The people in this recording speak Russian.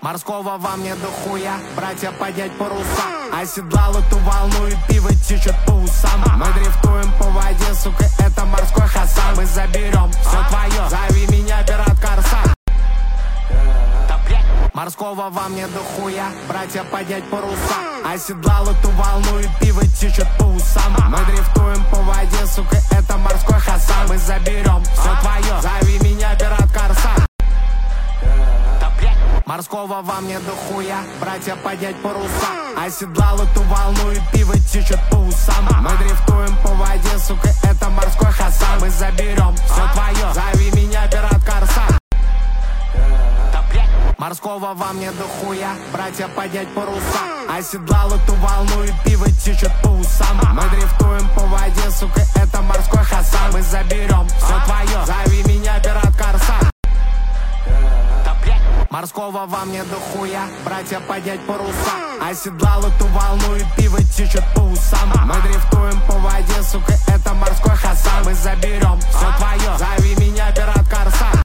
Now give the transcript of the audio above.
Морского во мне дохуя, братья, поднять паруса. Оседлал эту волну и пиво течет по усам. Мы дрифтуем по воде, сука, это морской Хасан. Мы заберем все твое, зови меня пират Корсан. Морского во мне дохуя, братья, поднять паруса. Оседлал эту волну и пиво течет по усам. Мы дрифтуем по воде, сука, это морской Хасан. Мы заберем все твое, зови меня пират Корсан. Морского во мне дохуя, братья, поднять паруса. Оседлал эту волну и пиво течет по усам. Мы дрифтуем по воде, сука, это морской Хасан. Мы заберем все твое, зови меня пират Корсан. Морского во мне дохуя, братья, поднять паруса. Оседлал эту волну и пиво течет по усам. Мы дрифтуем по воде, сука, это морской Хасан. Мы заберем все твое, зови меня пират Корсан. Морского во мне дохуя, братья, поднять паруса. Оседлал эту волну и пиво течет по усам. Мы дрифтуем по воде, сука, это морской Хасан. Мы заберем все твое,